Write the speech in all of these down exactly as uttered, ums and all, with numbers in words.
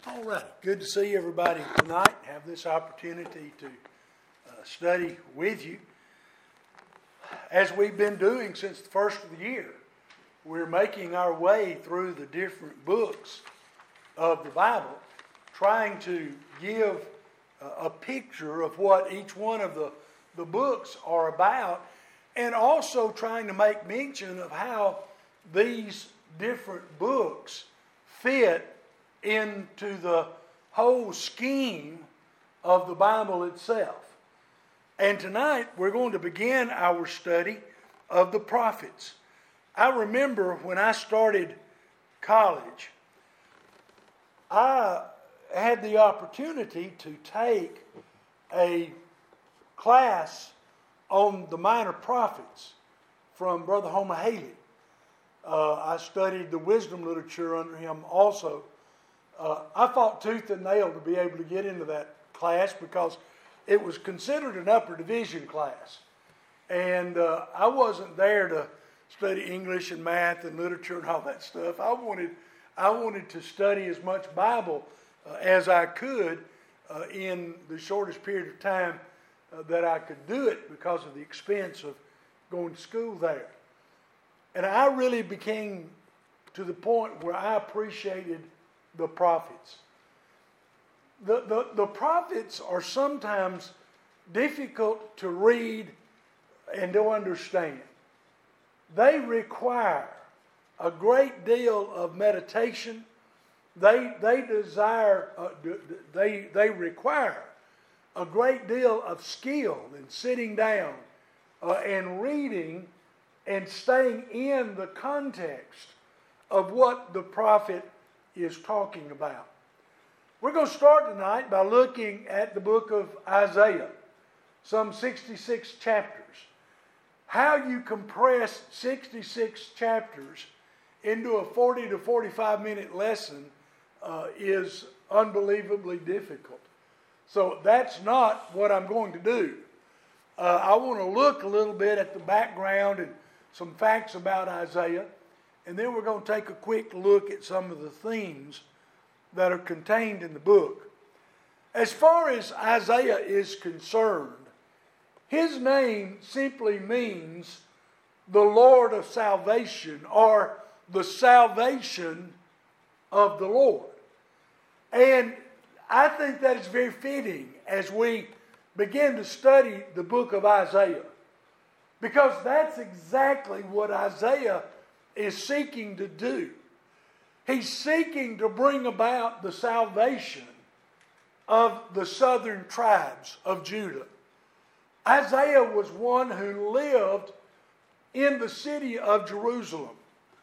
All right, good to see everybody tonight. Have this opportunity to uh, study with you. As we've been doing since the first of the year, we're making our way through the different books of the Bible, trying to give uh, a picture of what each one of the, the books are about, and also trying to make mention of how these different books fit into the whole scheme of the Bible itself. And tonight we're going to begin our study of the prophets. I remember when I started college, I had the opportunity to take a class on the minor prophets from Brother Homer Haley. Uh, I studied the wisdom literature under him also. Uh, I fought tooth and nail to be able to get into that class because it was considered an upper division class. And uh, I wasn't there to study English and math and literature and all that stuff. I wanted, I wanted to study as much Bible uh, as I could uh, in the shortest period of time uh, that I could do it because of the expense of going to school there. And I really became to the point where I appreciated the prophets. The, the, the prophets are sometimes difficult to read and to understand. They require a great deal of meditation. They, they desire, uh, they, they require a great deal of skill in sitting down uh, and reading and staying in the context of what the prophet is talking about. We're going to start tonight by looking at the book of Isaiah, some sixty-six chapters. How you compress sixty-six chapters into a forty to forty-five minute lesson uh, is unbelievably difficult. So that's not what I'm going to do. Uh, I want to look a little bit at the background and some facts about Isaiah. And then we're going to take a quick look at some of the themes that are contained in the book. As far as Isaiah is concerned, his name simply means the Lord of salvation, or the salvation of the Lord. And I think that is very fitting as we begin to study the book of Isaiah, because that's exactly what Isaiah is seeking to do. He's seeking to bring about the salvation of the southern tribes of Judah. Isaiah was one who lived in the city of Jerusalem.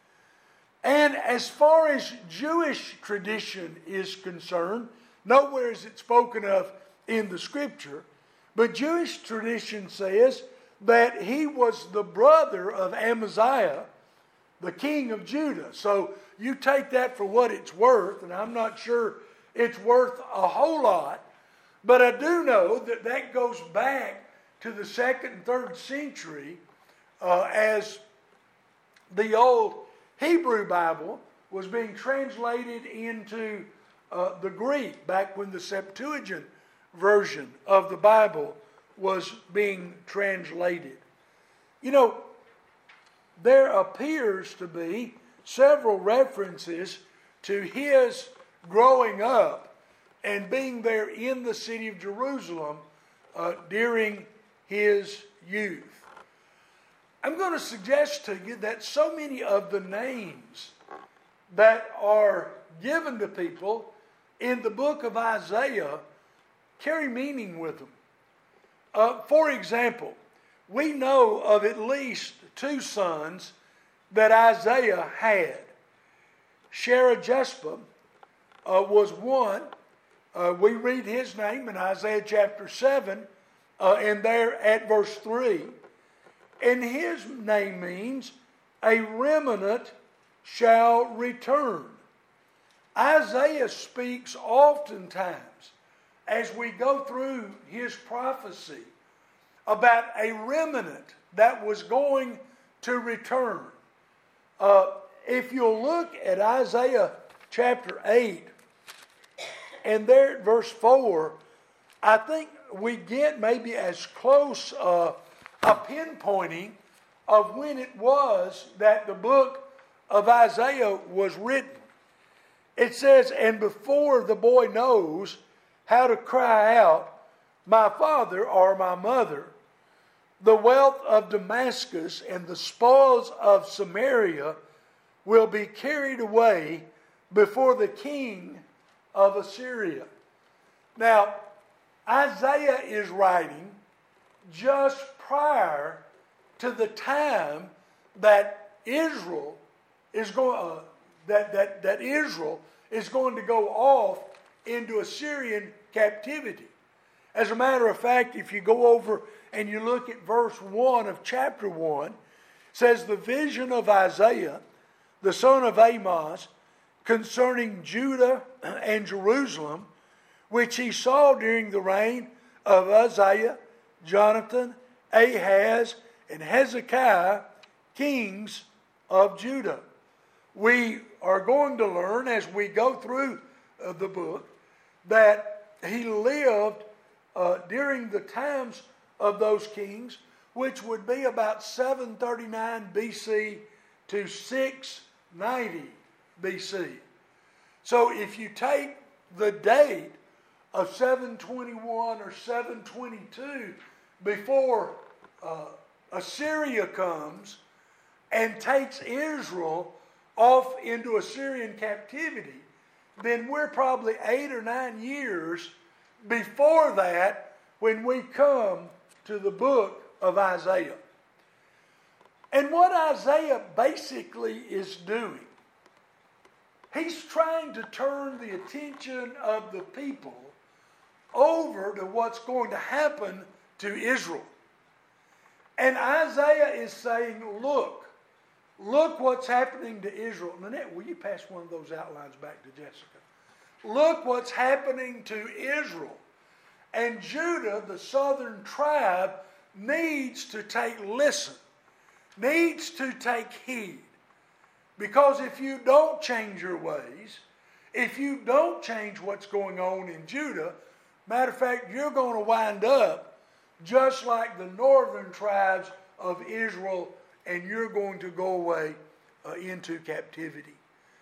And as far as Jewish tradition is concerned, nowhere is it spoken of in the scripture, but Jewish tradition says that he was the brother of Amaziah, the king of Judah. So you take that for what it's worth, and I'm not sure it's worth a whole lot, but I do know that that goes back to the second and third century uh, as the old Hebrew Bible was being translated into uh, the Greek, back when the Septuagint version of the Bible was being translated. You know, there appears to be several references to his growing up and being there in the city of Jerusalem uh, during his youth. I'm going to suggest to you that so many of the names that are given to people in the book of Isaiah carry meaning with them. Uh, for example, we know of at least two sons that Isaiah had. Shear-jashub uh, was one. Uh, we read his name in Isaiah chapter seven, uh, and there at verse three. And his name means a remnant shall return. Isaiah speaks oftentimes as we go through his prophecy about a remnant that was going to return. Uh, if you'll look at Isaiah chapter eight, And there at verse four, I think we get maybe as close uh, a pinpointing of when it was that the book of Isaiah was written. It says, and before the boy knows how to cry out, my father or my mother, the wealth of Damascus and the spoils of Samaria will be carried away before the king of Assyria. Now, Isaiah is writing just prior to the time that Israel is going uh, that, that, that Israel is going to go off into Assyrian captivity. As a matter of fact, if you go over and you look at verse one of chapter one, it says, the vision of Isaiah, the son of Amos, concerning Judah and Jerusalem, which he saw during the reign of Uzziah, Jonathan, Ahaz, and Hezekiah, kings of Judah. We are going to learn as we go through uh, the book that he lived uh, during the times of those kings, which would be about seven thirty-nine B C to six ninety B C. So if you take the date of seven twenty-one or seven twenty-two before uh, Assyria comes and takes Israel off into Assyrian captivity, then we're probably eight or nine years before that when we come to the book of Isaiah. And what Isaiah basically is doing, he's trying to turn the attention of the people over to what's going to happen to Israel. And Isaiah is saying, look, look what's happening to Israel. Nanette, will you pass one of those outlines back to Jessica? Look what's happening to Israel. And Judah, the southern tribe, needs to take listen, needs to take heed. Because if you don't change your ways, if you don't change what's going on in Judah, matter of fact, you're going to wind up just like the northern tribes of Israel, and you're going to go away uh, into captivity.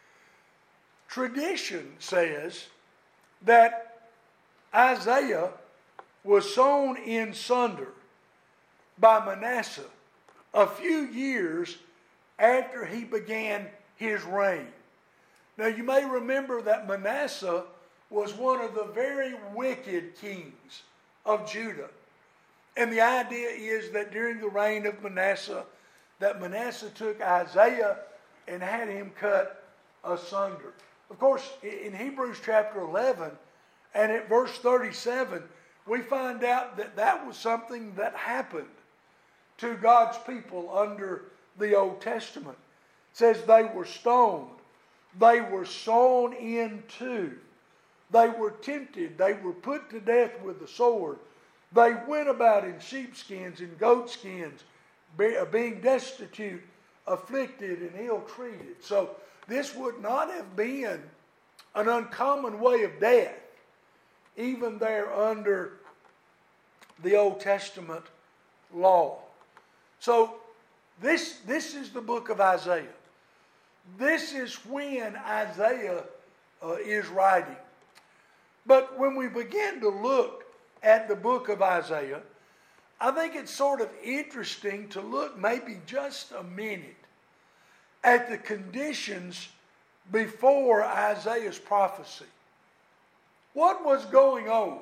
Tradition says that Isaiah was sown in sunder by Manasseh a few years after he began his reign. Now you may remember that Manasseh was one of the very wicked kings of Judah. And the idea is that during the reign of Manasseh, that Manasseh took Isaiah and had him cut asunder. Of course, in Hebrews chapter eleven and at verse thirty-seven, we find out that that was something that happened to God's people under the Old Testament. It says they were stoned. They were sown into. They were tempted. They were put to death with the sword. They went about in sheepskins and goatskins, being destitute, afflicted, and ill-treated. So this would not have been an uncommon way of death, even there under the Old Testament law. So this, this is the book of Isaiah. This is when Isaiah uh, is writing. But when we begin to look at the book of Isaiah, I think it's sort of interesting to look maybe just a minute at the conditions before Isaiah's prophecy. What was going on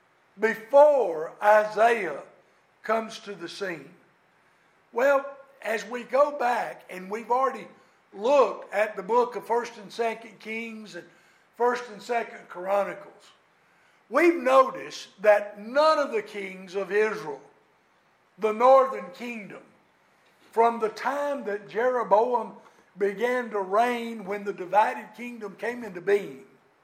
before Isaiah comes to the scene? Well, as we go back, and we've already looked at the book of First and Second Kings and First and Second Chronicles, we've noticed that none of the kings of Israel, the northern kingdom, from the time that Jeroboam began to reign when the divided kingdom came into being,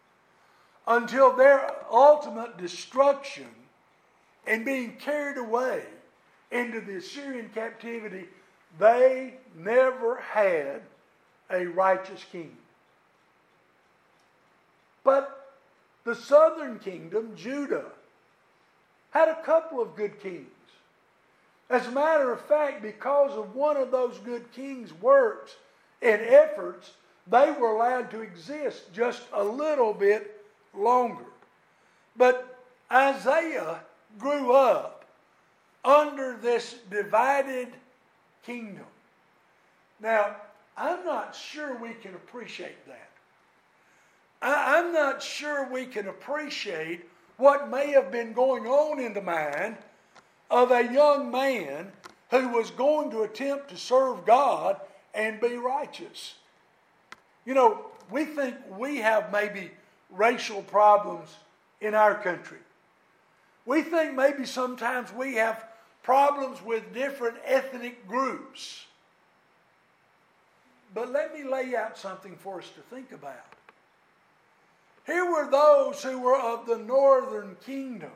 until their ultimate destruction and being carried away into the Assyrian captivity, they never had a righteous king. But The southern kingdom, Judah, had a couple of good kings. As a matter of fact, because of one of those good kings' works and efforts, they were allowed to exist just a little bit longer. But Isaiah grew up under this divided kingdom. Now, I'm not sure we can appreciate that. I, I'm not sure we can appreciate what may have been going on in the mind of a young man who was going to attempt to serve God and be righteous. You know, we think we have maybe racial problems in our country. We think maybe sometimes we have problems with different ethnic groups. But let me lay out something for us to think about. Here were those who were of the northern kingdom.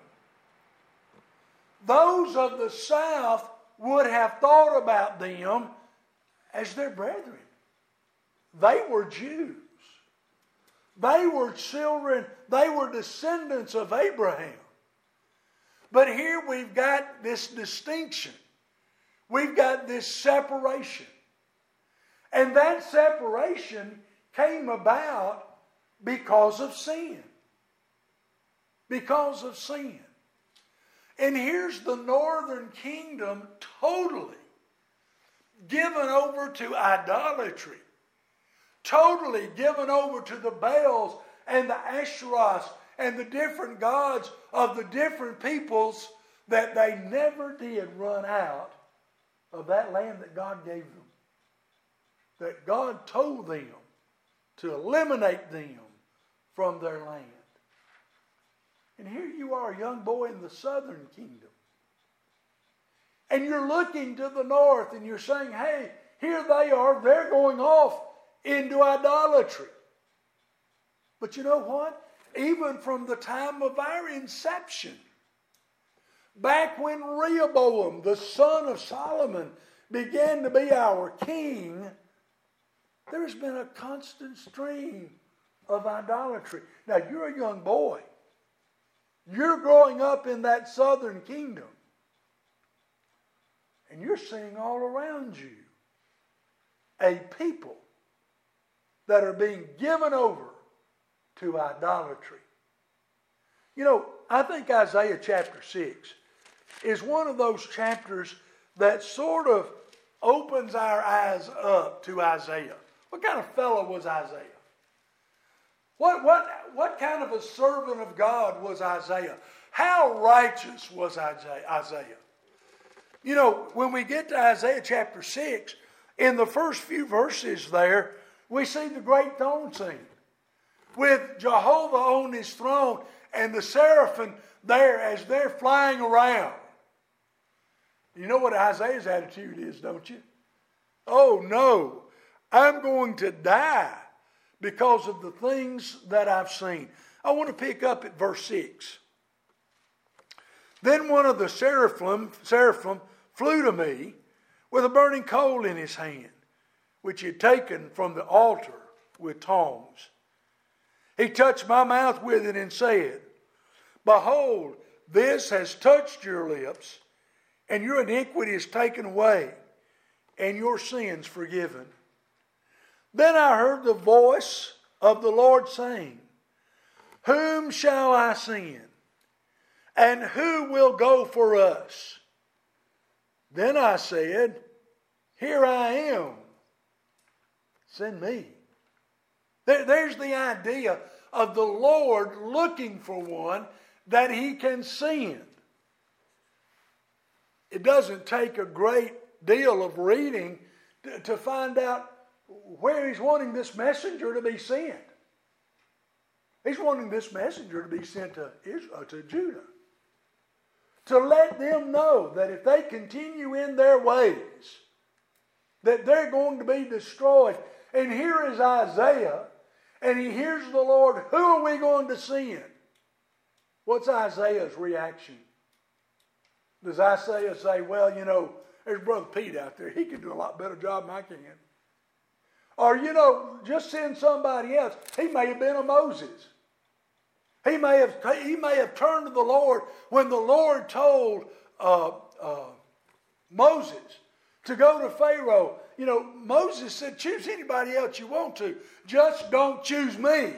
Those of the south would have thought about them as their brethren. They were Jews. They were children, they were descendants of Abraham. But here we've got this distinction. We've got this separation. And that separation came about because of sin. Because of sin. And here's the northern kingdom totally given over to idolatry. Totally given over to the Baals and the Asherahs and the different gods of the different peoples, that they never did run out of that land that God gave them. That God told them to eliminate them from their land. And here you are, a young boy in the southern kingdom. And you're looking to the north and you're saying, hey, here they are, they're going off into idolatry. But you know what? Even from the time of our inception, back when Rehoboam, the son of Solomon, began to be our king, there's been a constant stream of idolatry. Now, you're a young boy. You're growing up in that southern kingdom. And you're seeing all around you a people that are being given over to idolatry. You know, I think Isaiah chapter six is one of those chapters that sort of opens our eyes up to Isaiah. What kind of fellow was Isaiah? What, what, what kind of a servant of God was Isaiah? How righteous was Isaiah? You know, when we get to Isaiah chapter six, in the first few verses there, we see the great throne scene with Jehovah on his throne and the seraphim there as they're flying around. You know what Isaiah's attitude is, don't you? Oh no, I'm going to die because of the things that I've seen. I want to pick up at verse six. Then one of the seraphim, seraphim flew to me with a burning coal in his hand, which he had taken from the altar with tongs. He touched my mouth with it and said, behold, this has touched your lips, and your iniquity is taken away, and your sins forgiven. Then I heard the voice of the Lord saying, whom shall I send? And who will go for us? Then I said, here I am. Send me. There, there's the idea of the Lord looking for one that he can send. It doesn't take a great deal of reading to, to find out where he's wanting this messenger to be sent. He's wanting this messenger to be sent to Israel, to Judah, to let them know that if they continue in their ways, that they're going to be destroyed. And here is Isaiah, and he hears the Lord, who are we going to send? What's Isaiah's reaction? Does Isaiah say, well, you know, there's Brother Pete out there. He can do a lot better job than I can. Or, you know, just send somebody else. He may have been a Moses. He He may have, he may have turned to the Lord when the Lord told uh, uh, Moses to go to Pharaoh. You know, Moses said, choose anybody else you want to. Just don't choose me.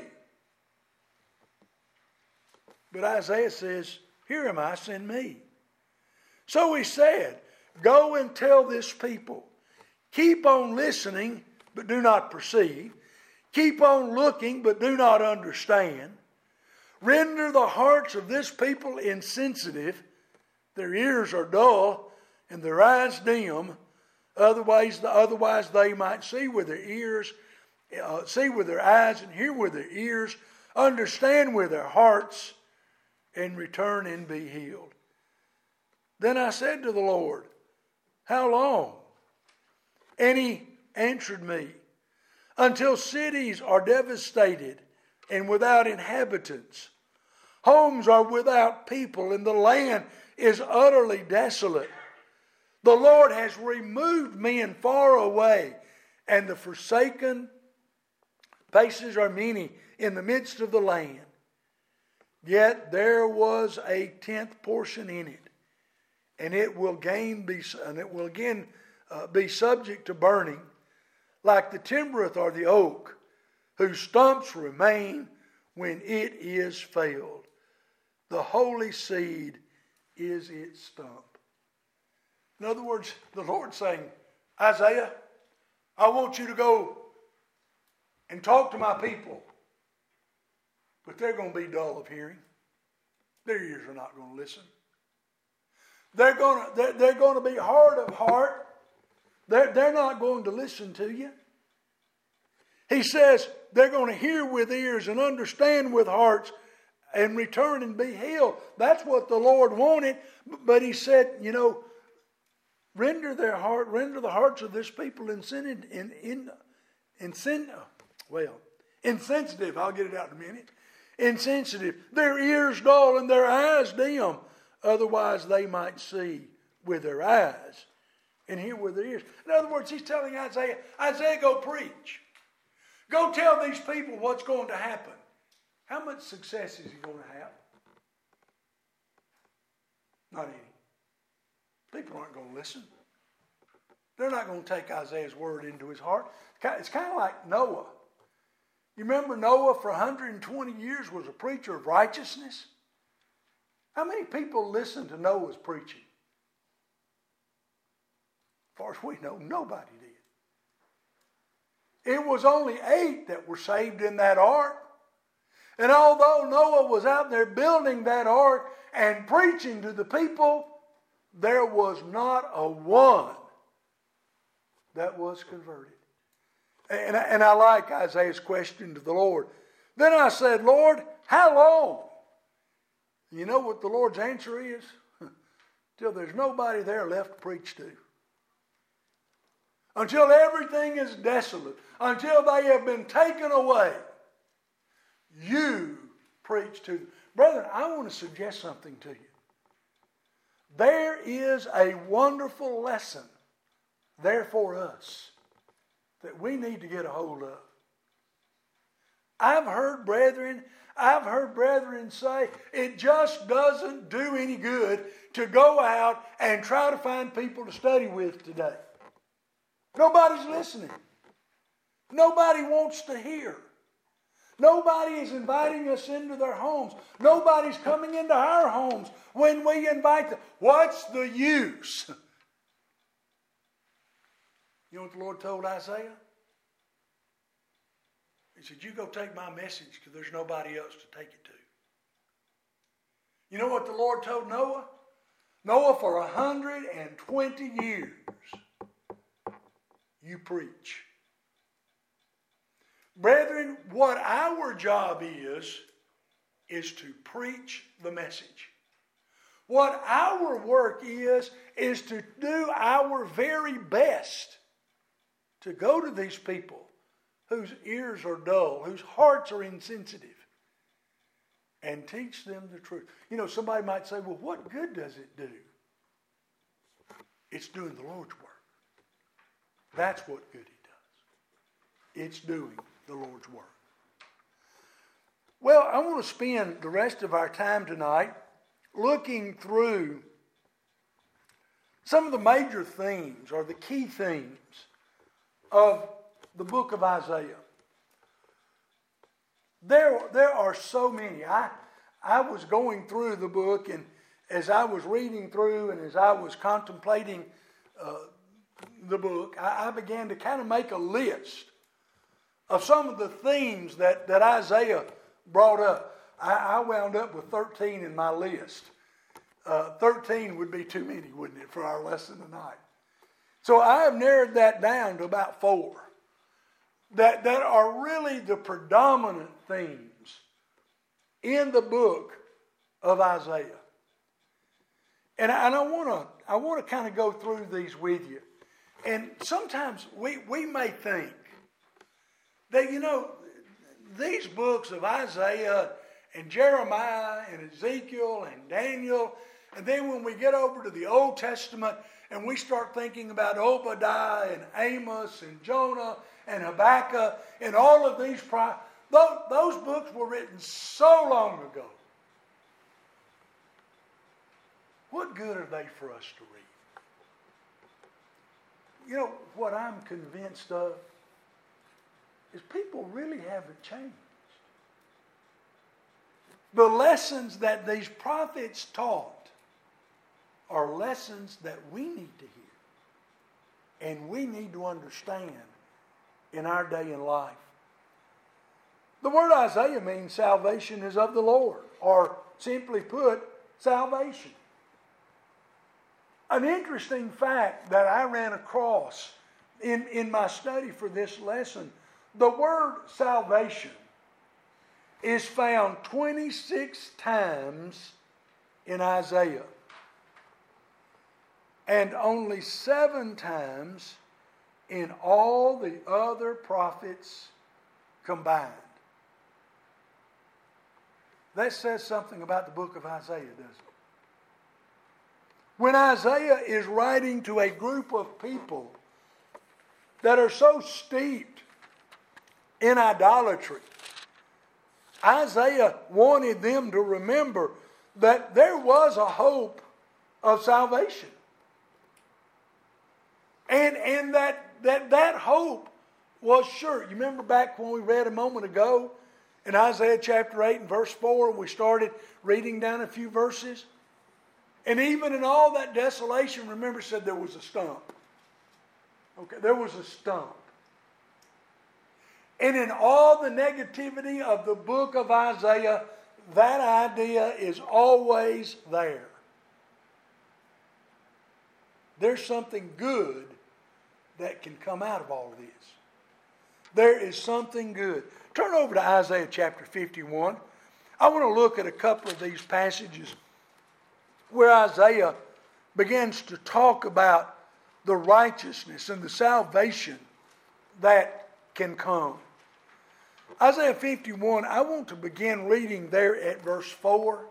But Isaiah says, here am I, send me. So he said, go and tell this people, keep on listening, but do not perceive. Keep on looking, but do not understand. Render the hearts of this people insensitive. Their ears are dull, and their eyes dim. Otherwise, otherwise they might see with their ears, uh, see with their eyes, and hear with their ears, understand with their hearts, and return and be healed. Then I said to the Lord, how long? And he answered me, until cities are devastated and without inhabitants. Homes are without people, and the land is utterly desolate. The Lord has removed men far away, and the forsaken places are many in the midst of the land. Yet there was a tenth portion in it, and it will again be, and it will again uh, be subject to burning, like the timbereth or the oak, whose stumps remain when it is felled. The holy seed is its stump. In other words, the Lord's saying, Isaiah, I want you to go and talk to my people. But they're going to be dull of hearing. Their ears are not going to listen. They're going to, they're, they're going to be hard of heart. They're, they're not going to listen to you. He says they're going to hear with ears and understand with hearts and return and be healed. That's what the Lord wanted. But he said, you know, render their heart, render the hearts of this people insensitive, in, in, in, in, well, insensitive. I'll get it out in a minute. Insensitive. Their ears dull and their eyes dim. Otherwise they might see with their eyes and hear with their ears. In other words, he's telling Isaiah, Isaiah, go preach. Go tell these people what's going to happen. How much success is he going to have? Not any. People aren't going to listen. They're not going to take Isaiah's word into his heart. It's kind of like Noah. You remember Noah for one hundred twenty years was a preacher of righteousness? How many people listened to Noah's preaching? As far as we know, nobody did. It was only eight that were saved in that ark. And although Noah was out there building that ark and preaching to the people, there was not a one that was converted. And, and I like Isaiah's question to the Lord. Then I said, Lord, how long? You know what the Lord's answer is? Till there's nobody there left to preach to. Until everything is desolate. Until they have been taken away. You preach to them. Brethren, I want to suggest something to you. There is a wonderful lesson there for us that we need to get a hold of. I've heard brethren, I've heard brethren say it just doesn't do any good to go out and try to find people to study with today. Nobody's listening. Nobody wants to hear. Nobody is inviting us into their homes. Nobody's coming into our homes when we invite them. What's the use? You know what the Lord told Isaiah? He said, you go take my message because there's nobody else to take it to. You know what the Lord told Noah? Noah, for one hundred twenty years, you preach. Brethren, what our job is, is to preach the message. What our work is, is to do our very best to go to these people whose ears are dull, whose hearts are insensitive, and teach them the truth. You know, somebody might say, well, what good does it do? It's doing the Lord's work. That's what good it does. It's doing the Lord's work. Well, I want to spend the rest of our time tonight looking through some of the major themes or the key themes of the book of Isaiah. There, there are so many. I, I was going through the book, and as I was reading through and as I was contemplating uh, the book, I, I began to kind of make a list of some of the themes that, that Isaiah brought up. I, I wound up with thirteen in my list. Uh, thirteen would be too many, wouldn't it, for our lesson tonight? So I have narrowed that down to about four that, that are really the predominant themes in the book of Isaiah. And I, and I want to I want to kind of go through these with you. And sometimes we, we may think that, you know, these books of Isaiah and Jeremiah and Ezekiel and Daniel, and then when we get over to the Old Testament and we start thinking about Obadiah and Amos and Jonah and Habakkuk and all of these, those, those books were written so long ago. What good are they for us to read? You know, what I'm convinced of is people really haven't changed. The lessons that these prophets taught are lessons that we need to hear and we need to understand in our day and life. The word Isaiah means salvation is of the Lord, or simply put, salvation. An interesting fact that I ran across in, in my study for this lesson, the word salvation is found twenty-six times in Isaiah and only seven times in all the other prophets combined. That says something about the book of Isaiah, doesn't it? When Isaiah is writing to a group of people that are so steeped in idolatry, Isaiah wanted them to remember that there was a hope of salvation. And, and that, that that hope was sure. You remember back when we read a moment ago in Isaiah chapter eight and verse four, and we started reading down a few verses? And even in all that desolation, remember, it said there was a stump. Okay, there was a stump. And in all the negativity of the book of Isaiah, that idea is always there. There's something good that can come out of all of this. There is something good. Turn over to Isaiah chapter fifty-one. I want to look at a couple of these passages where Isaiah begins to talk about the righteousness and the salvation that can come. Isaiah fifty-one, I want to begin reading there at verse four.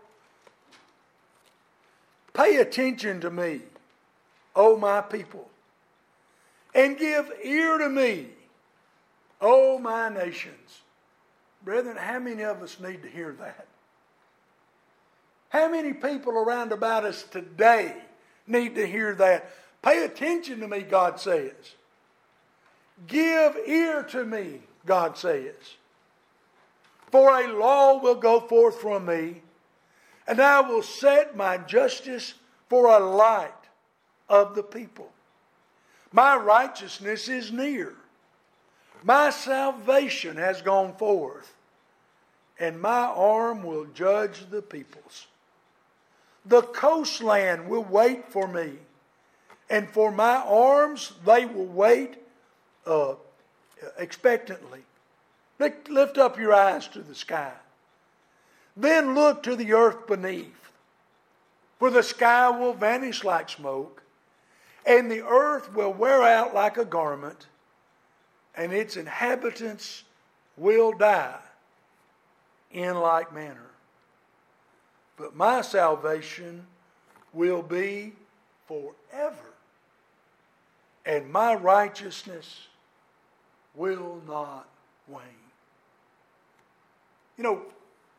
Pay attention to me, O my people, and give ear to me, O my nations. Brethren, how many of us need to hear that? How many people around about us today need to hear that? Pay attention to me, God says. Give ear to me, God says. For a law will go forth from me, and I will set my justice for a light of the people. My righteousness is near. My salvation has gone forth, and my arm will judge the peoples. The coastland will wait for me, and for my arms they will wait uh, expectantly. Lift up your eyes to the sky. Then look to the earth beneath, for the sky will vanish like smoke, and the earth will wear out like a garment, and its inhabitants will die in like manner. But my salvation will be forever, and my righteousness will not wane. You know,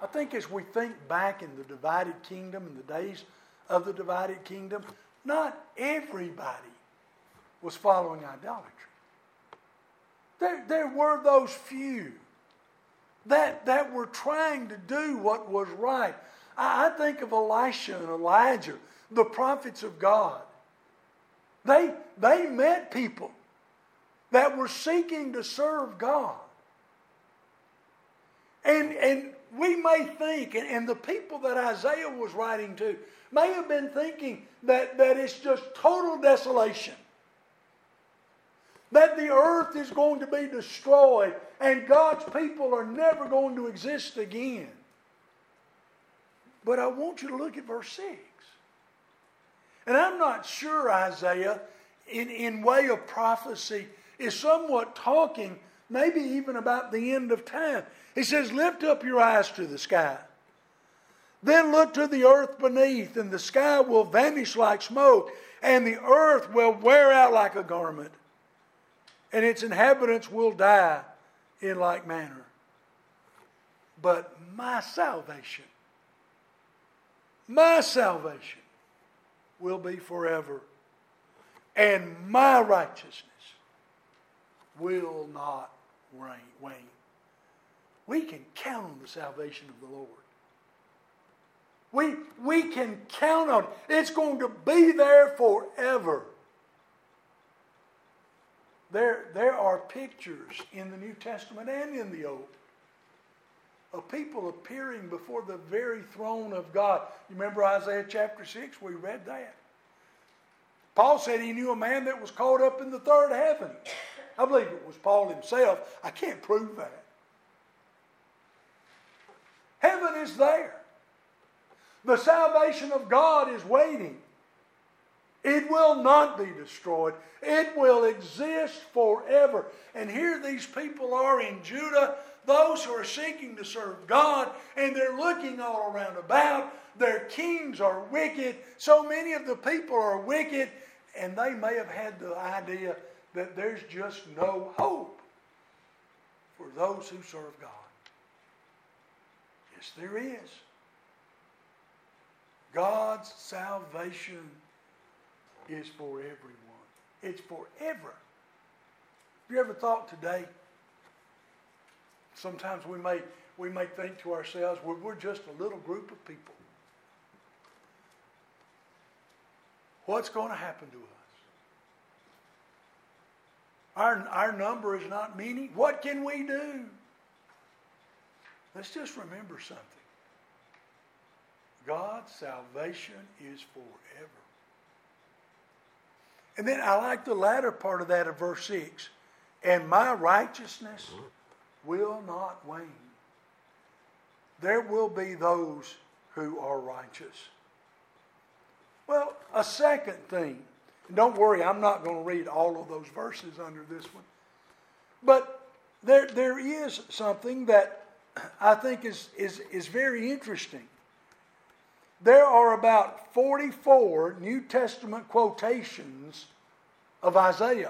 I think as we think back in the divided kingdom, in the days of the divided kingdom, not everybody was following idolatry. There, there were those few that, that were trying to do what was right. I, I think of Elisha and Elijah, the prophets of God. They, they met people that were seeking to serve God. And, and we may think, and, and the people that Isaiah was writing to may have been thinking that, that it's just total desolation. That the earth is going to be destroyed and God's people are never going to exist again. But I want you to look at verse six. And I'm not sure Isaiah, in, in way of prophecy, is somewhat talking maybe even about the end of time. He says, lift up your eyes to the sky. Then look to the earth beneath, and the sky will vanish like smoke, and the earth will wear out like a garment, and its inhabitants will die in like manner. But my salvation, my salvation will be forever, and my righteousness will not wane. We can count on the salvation of the Lord. We, we can count on it. It's going to be there forever. There, there are pictures in the New Testament and in the Old of people appearing before the very throne of God. You remember Isaiah chapter six? We read that. Paul said he knew a man that was caught up in the third heaven. I believe it was Paul himself. I can't prove that. Heaven is there. The salvation of God is waiting. It will not be destroyed. It will exist forever. And here these people are in Judah, those who are seeking to serve God, and they're looking all around about. Their kings are wicked. So many of the people are wicked, and they may have had the idea that there's just no hope for those who serve God. Yes, there is. God's salvation is for everyone. It's forever. Have you ever thought today, sometimes we may, we may think to ourselves, well, we're just a little group of people. What's going to happen to us? Our, our number is not many. What can we do? Let's just remember something. God's salvation is forever. And then I like the latter part of that of verse six. And my righteousness will not wane. There will be those who are righteous. Well, a second thing. Don't worry, I'm not going to read all of those verses under this one. But there, there is something that I think is, is, is very interesting. There are about forty-four New Testament quotations of Isaiah.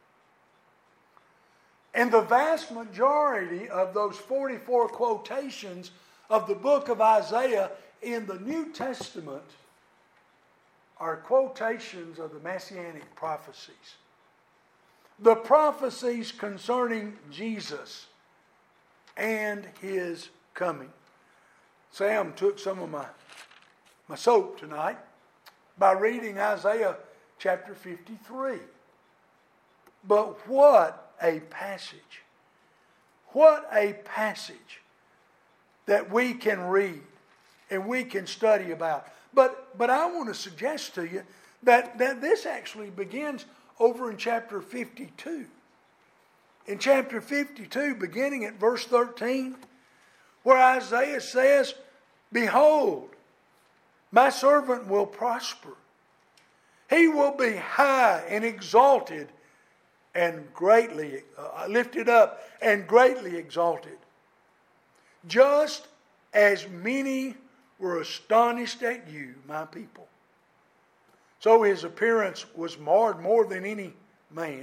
And the vast majority of those forty-four quotations of the book of Isaiah in the New Testament are quotations of the Messianic prophecies. The prophecies concerning Jesus and his coming. Sam took some of my, my soap tonight by reading Isaiah chapter fifty-three. But what a passage. What a passage that we can read and we can study about. But but I want to suggest to you that, that this actually begins over in chapter fifty-two. In chapter fifty-two, beginning at verse thirteen, where Isaiah says, "Behold, my servant will prosper. He will be high and exalted and greatly uh, lifted up and greatly exalted. Just as many were astonished at you, my people. So his appearance was marred more than any man,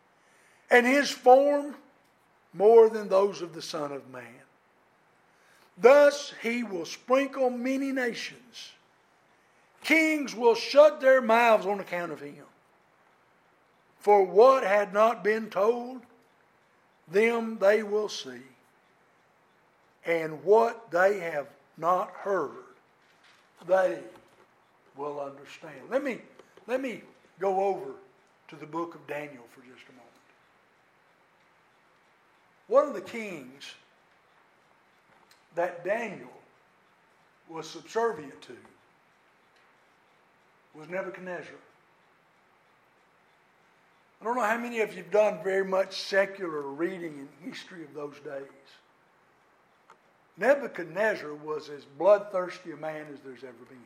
and his form more than those of the Son of Man. Thus he will sprinkle many nations. Kings will shut their mouths on account of him. For what had not been told, them they will see. And what they have not heard, they will understand. Let me, let me go over to the book of Daniel for just a moment. One of the kings that Daniel was subservient to was Nebuchadnezzar. I don't know how many of you have done very much secular reading in history of those days. Nebuchadnezzar was as bloodthirsty a man as there's ever been.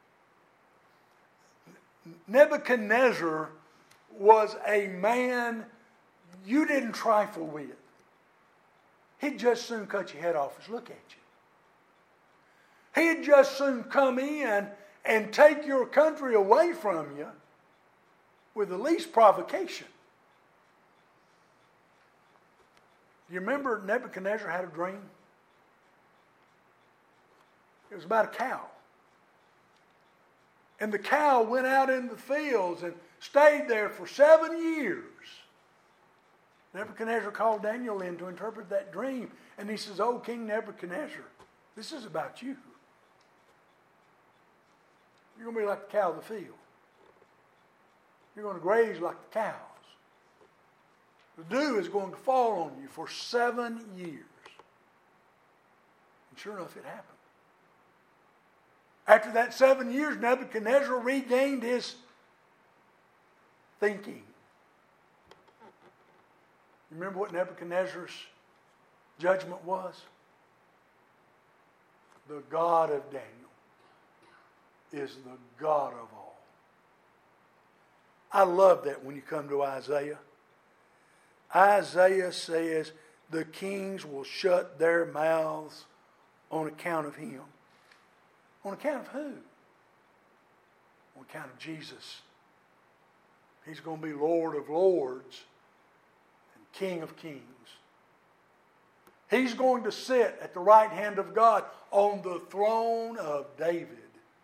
Nebuchadnezzar was a man you didn't trifle with. He'd just soon cut your head off and look at you. He'd just soon come in and take your country away from you with the least provocation. You remember Nebuchadnezzar had a dream? It was about a cow. And the cow went out in the fields and stayed there for seven years. Nebuchadnezzar called Daniel in to interpret that dream. And he says, "Oh, King Nebuchadnezzar, this is about you. You're going to be like the cow of the field. You're going to graze like the cows. The dew is going to fall on you for seven years." And sure enough, it happened. After that seven years, Nebuchadnezzar regained his thinking. You remember what Nebuchadnezzar's judgment was? The God of Daniel is the God of all. I love that when you come to Isaiah. Isaiah says the kings will shut their mouths on account of him. On account of who? On account of Jesus. He's going to be Lord of lords and King of kings. He's going to sit at the right hand of God on the throne of David.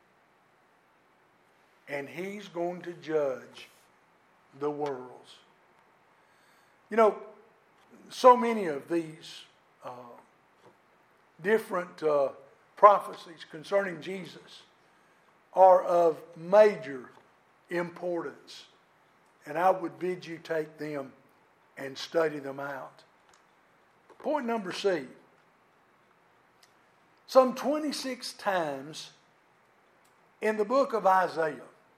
And he's going to judge the worlds. You know, so many of these uh, different uh, prophecies concerning Jesus are of major importance. And I would bid you take them and study them out. Point number C. Some twenty-six times in the book of Isaiah,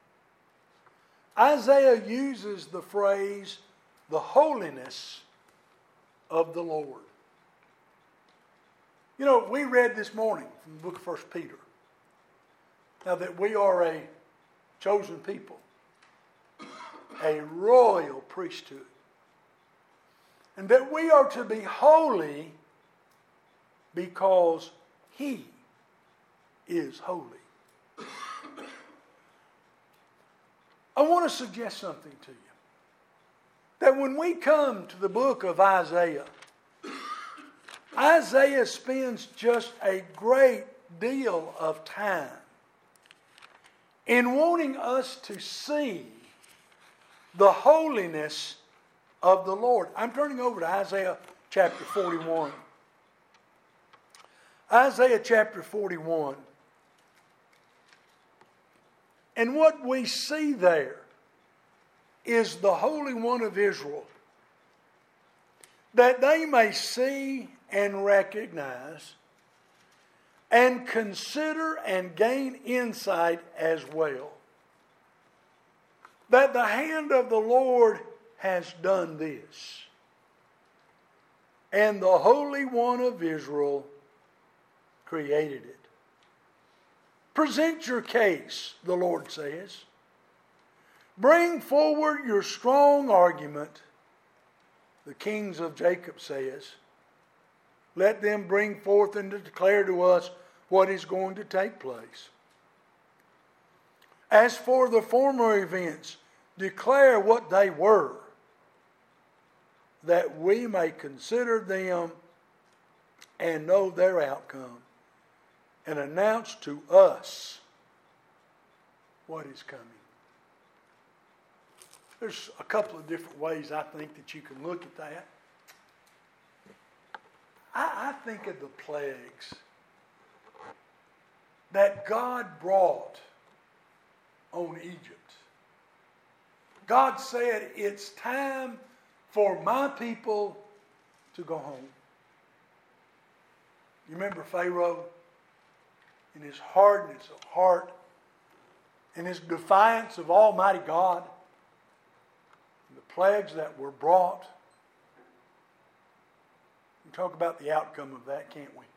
Isaiah uses the phrase, the holiness of the Lord. You know, we read this morning from the book of First Peter. Now that we are a chosen people, a royal priesthood, and that we are to be holy because He is holy. I want to suggest something to you. That when we come to the book of Isaiah, Isaiah spends just a great deal of time in wanting us to see the holiness of the Lord. I'm turning over to Isaiah chapter forty-one. Isaiah chapter forty-one. And what we see there is the Holy One of Israel, that they may see and recognize and consider and gain insight as well, that the hand of the Lord has done this, and the Holy One of Israel created it. Present your case, the Lord says. Bring forward your strong argument, the kings of Jacob says. Let them bring forth and declare to us what is going to take place. As for the former events, declare what they were, that we may consider them and know their outcome. and announce to us what is coming. There's a couple of different ways I think that you can look at that. I, I think of the plagues that God brought on Egypt. God said, it's time for my people to go home. You remember Pharaoh in his hardness of heart, in his defiance of Almighty God, the plagues that were brought. We talk about the outcome of that, can't we?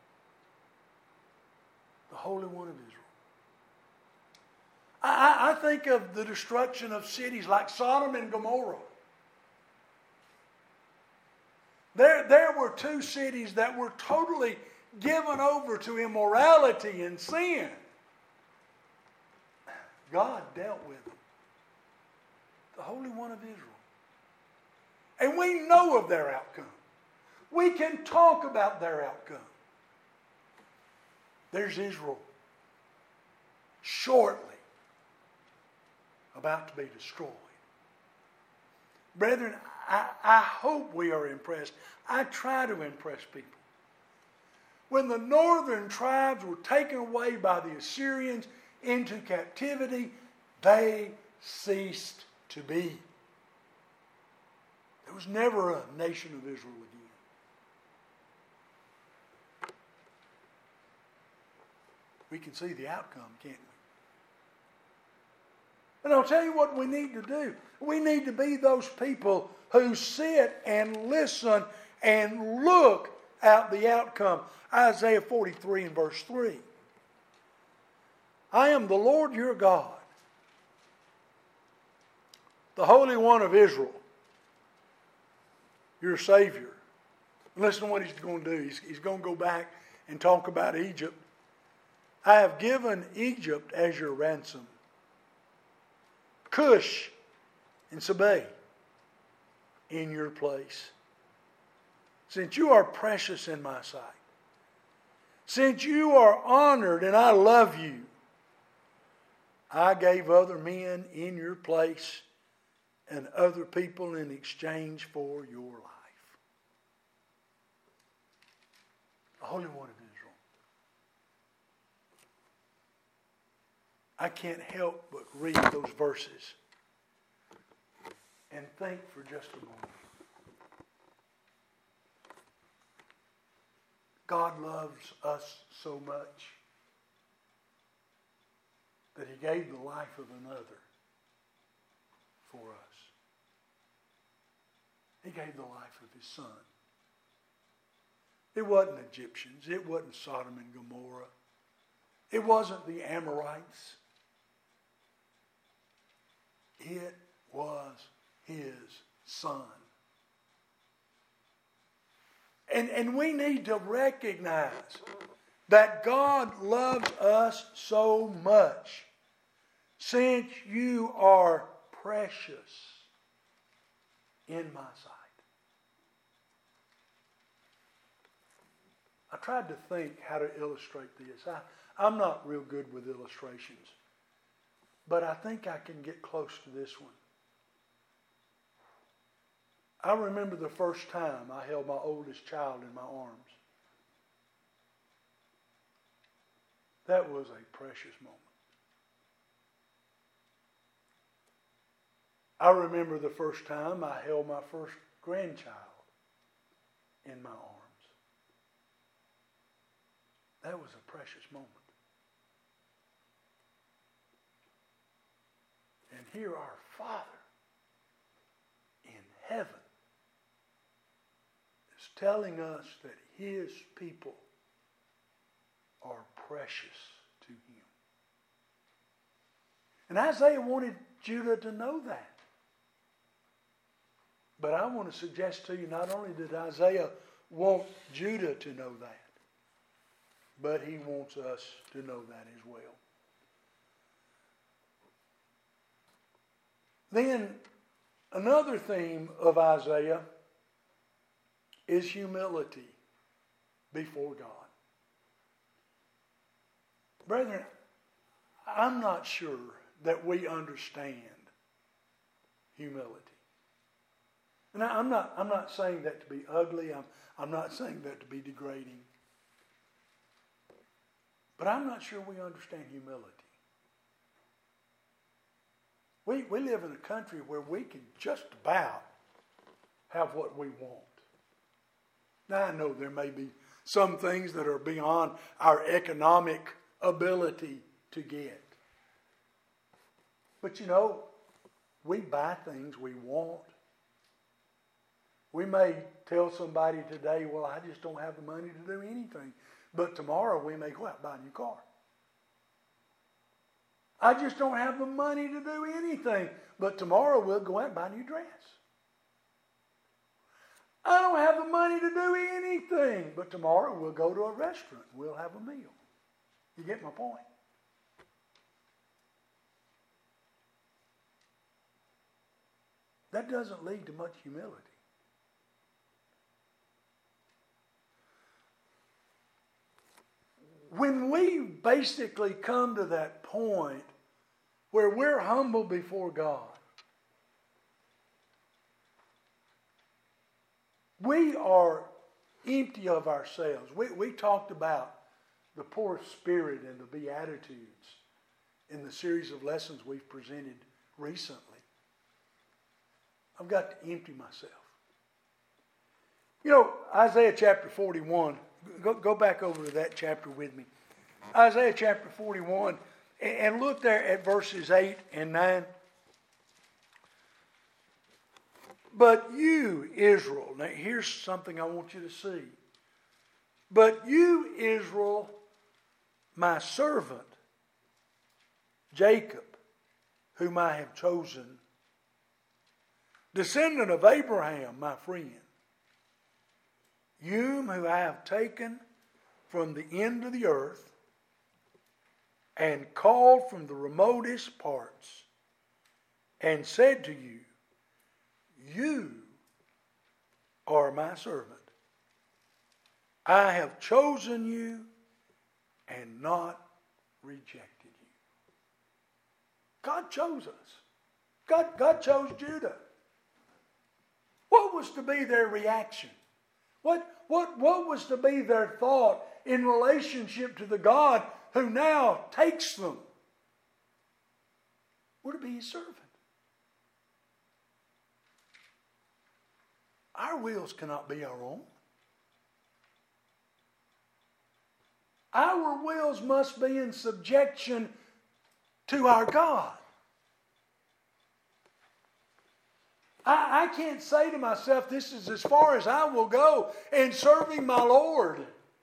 The Holy One of Israel. I, I think of the destruction of cities like Sodom and Gomorrah. There, there were two cities that were totally given over to immorality and sin. God dealt with them. The Holy One of Israel. And we know of their outcome. We can talk about their outcome. There's Israel shortly about to be destroyed. Brethren, I, I hope we are impressed. I try to impress people. When the northern tribes were taken away by the Assyrians into captivity, they ceased to be. There was never a nation of Israel again. We can see the outcome, can't we? And I'll tell you what we need to do. We need to be those people who sit and listen and look at the outcome. Isaiah forty-three and verse three. I am the Lord your God, the Holy One of Israel, your Savior. Listen to what he's going to do. He's, he's going to go back and talk about Egypt. I have given Egypt as your ransom, Cush and Seba in your place. Since you are precious in my sight, since you are honored and I love you, I gave other men in your place and other people in exchange for your life. The Holy One of Israel. I can't help but read those verses and think for just a moment. God loves us so much that he gave the life of another for us. He gave the life of his son. It wasn't Egyptians. It wasn't Sodom and Gomorrah. It wasn't the Amorites. It was his son. And, and we need to recognize that God loves us so much, since you are precious in my sight. I tried to think how to illustrate this. I, I'm not real good with illustrations, but I think I can get close to this one. I remember the first time I held my oldest child in my arms. That was a precious moment. I remember the first time I held my first grandchild in my arms. That was a precious moment. And here our Father in heaven is telling us that his people are precious to him. And Isaiah wanted Judah to know that. But I want to suggest to you, not only did Isaiah want Judah to know that, but he wants us to know that as well. Then another theme of Isaiah is humility before God. Brethren, I'm not sure that we understand humility. And I'm not, I'm not saying that to be ugly. I'm, I'm not saying that to be degrading. But I'm not sure we understand humility. We, we live in a country where we can just about have what we want. Now, I know there may be some things that are beyond our economic ability to get. But you know, we buy things we want. We may tell somebody today, well, I just don't have the money to do anything. But tomorrow we may go out and buy a new car. I just don't have the money to do anything. But tomorrow we'll go out and buy a new dress. I don't have the money to do anything. But tomorrow we'll go to a restaurant and we'll have a meal. You get my point? That doesn't lead to much humility. When we basically come to that point where we're humble before God, we are empty of ourselves. We, we talked about the poor spirit and the Beatitudes in the series of lessons we've presented recently. I've got to empty myself. You know, Isaiah chapter forty-one, go, go back over to that chapter with me. Isaiah chapter forty-one, and look there at verses eight and nine. But you, Israel, now here's something I want you to see. But you, Israel, my servant, Jacob, whom I have chosen, descendant of Abraham, my friend, you whom I have taken from the end of the earth and called from the remotest parts and said to you, you are my servant. I have chosen you and not rejected you. God chose us. God, God chose Judah. What was to be their reaction? What, what, what was to be their thought in relationship to the God who now takes them? Would it be his servant? Our wills cannot be our own. Our wills must be in subjection to our God. I, I can't say to myself, this is as far as I will go in serving my Lord.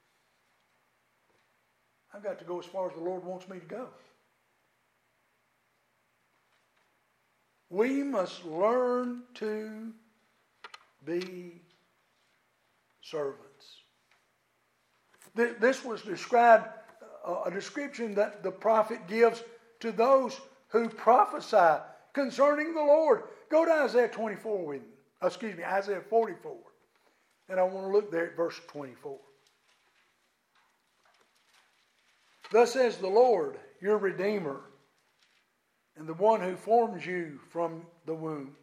I've got to go as far as the Lord wants me to go. We must learn to be servants. This was described, a description that the prophet gives to those who prophesy concerning the Lord. Go to Isaiah twenty-four with me. Excuse me, Isaiah forty-four. And I want to look there at verse twenty-four. Thus says the Lord, your Redeemer, and the one who forms you from the womb.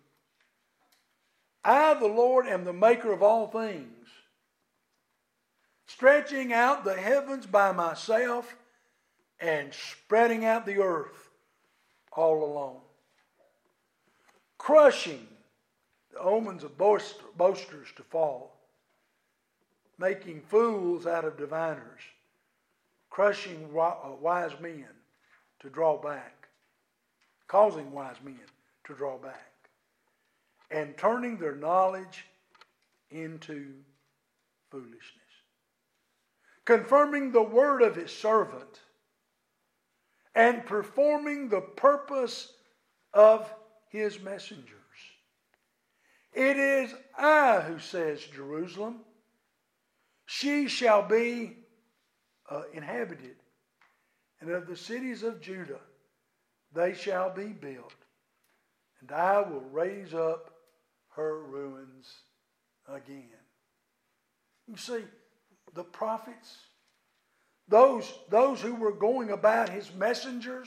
I, the Lord, am the maker of all things, stretching out the heavens by myself and spreading out the earth all alone, crushing the omens of boasters to fall, making fools out of diviners, crushing wise men to draw back, causing wise men to draw back, and turning their knowledge into foolishness, confirming the word of his servant, and performing the purpose of his messengers. It is I who says, Jerusalem, she shall be uh, inhabited, and of the cities of Judah they shall be built, and I will raise up her ruins again. You see, the prophets, those, those who were going about his messengers,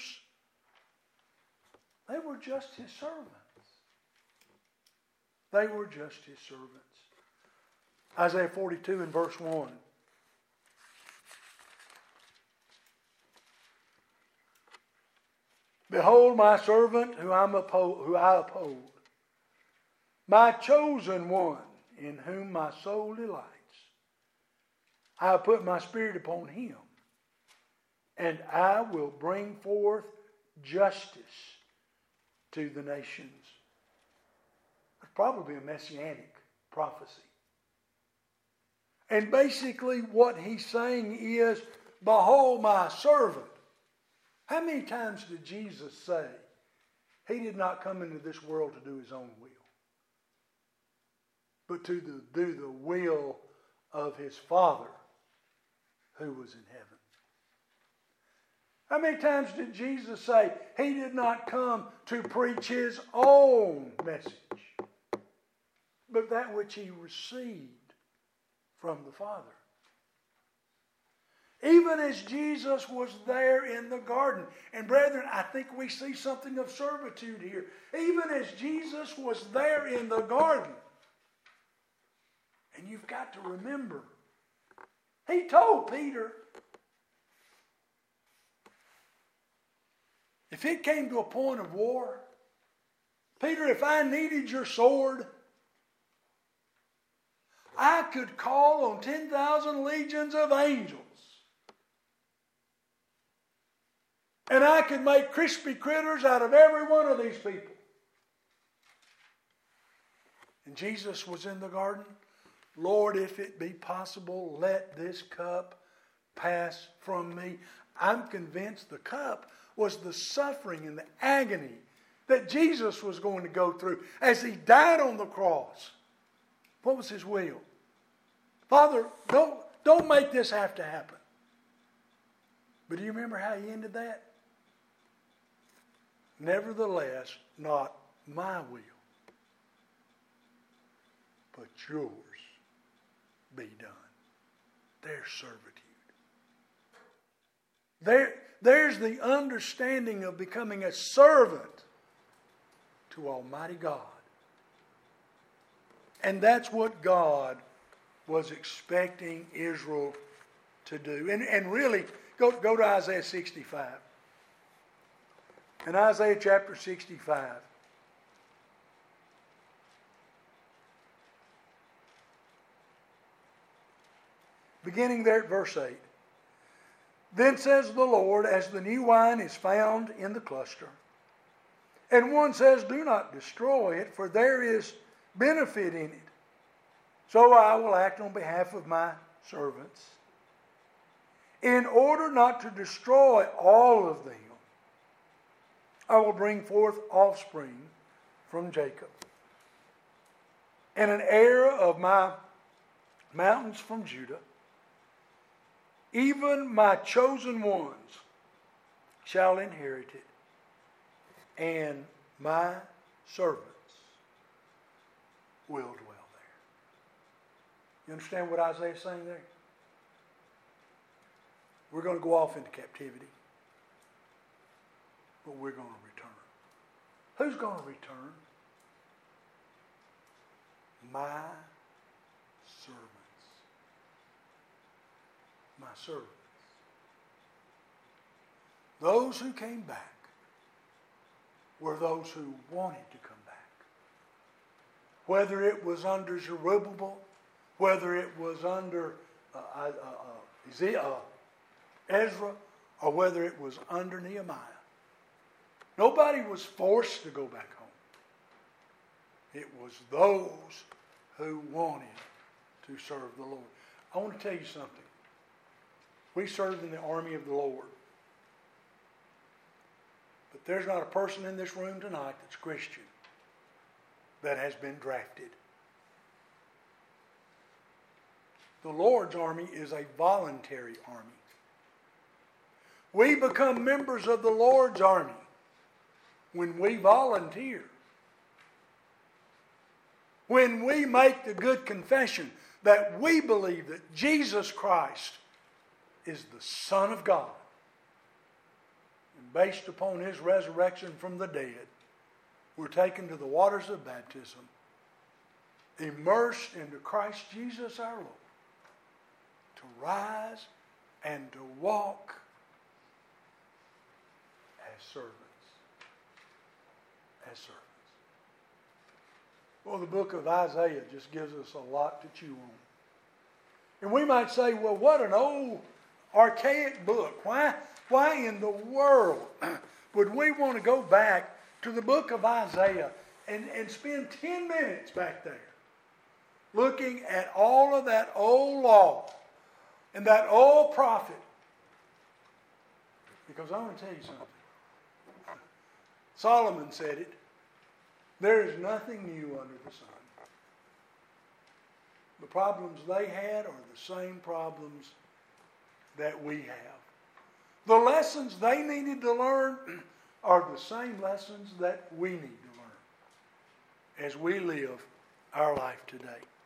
they were just his servants. They were just his servants. Isaiah forty-two and verse one. Behold my servant who, I'm uphold, who I uphold, my chosen one in whom my soul delights. I have put my spirit upon him, and I will bring forth justice to the nations. It's probably a messianic prophecy. And basically what he's saying is, behold my servant. How many times did Jesus say he did not come into this world to do his own will, but to the, do the will of his Father who was in heaven? How many times did Jesus say he did not come to preach his own message, but that which he received from the Father? Even as Jesus was there in the garden. And brethren, I think we see something of servitude here. Even as Jesus was there in the garden. And you've got to remember, he told Peter, if it came to a point of war, Peter, if I needed your sword, I could call on ten thousand legions of angels. And I could make crispy critters out of every one of these people. And Jesus was in the garden. Lord, if it be possible, let this cup pass from me. I'm convinced the cup was the suffering and the agony that Jesus was going to go through as he died on the cross. What was his will? Father, don't, don't make this have to happen. But do you remember how he ended that? Nevertheless, not my will, but yours be done. There's servitude. There, there's the understanding of becoming a servant to Almighty God. And that's what God was expecting Israel to do. And, and really, go, go to Isaiah sixty-five. In Isaiah chapter sixty-five, beginning there at verse eight. Then says the Lord, as the new wine is found in the cluster, and one says, do not destroy it, for there is benefit in it. So I will act on behalf of my servants, in order not to destroy all of them. I will bring forth offspring from Jacob, and an heir of my mountains from Judah. Even my chosen ones shall inherit it, and my servants will dwell there. You understand what Isaiah is saying there? We're going to go off into captivity, but we're going to return. Who's going to return? My servants. My servants. Those who came back were those who wanted to come back. Whether it was under Zerubbabel, whether it was under uh, uh, uh, uh, Ezra, or whether it was under Nehemiah. Nobody was forced to go back home. It was those who wanted to serve the Lord. I want to tell you something. We serve in the army of the Lord. But there's not a person in this room tonight that's Christian that has been drafted. The Lord's army is a voluntary army. We become members of the Lord's army when we volunteer. When we make the good confession that we believe that Jesus Christ is the Son of God. And based upon His resurrection from the dead, we're taken to the waters of baptism, immersed into Christ Jesus our Lord, to rise and to walk as servants. As servants. Well, the book of Isaiah just gives us a lot to chew on. And we might say, well, what an old, archaic book. Why, why in the world would we want to go back to the book of Isaiah and, and spend ten minutes back there looking at all of that old law and that old prophet? Because I want to tell you something. Solomon said it. There is nothing new under the sun. The problems they had are the same problems that we have. The lessons they needed to learn are the same lessons that we need to learn as we live our life today.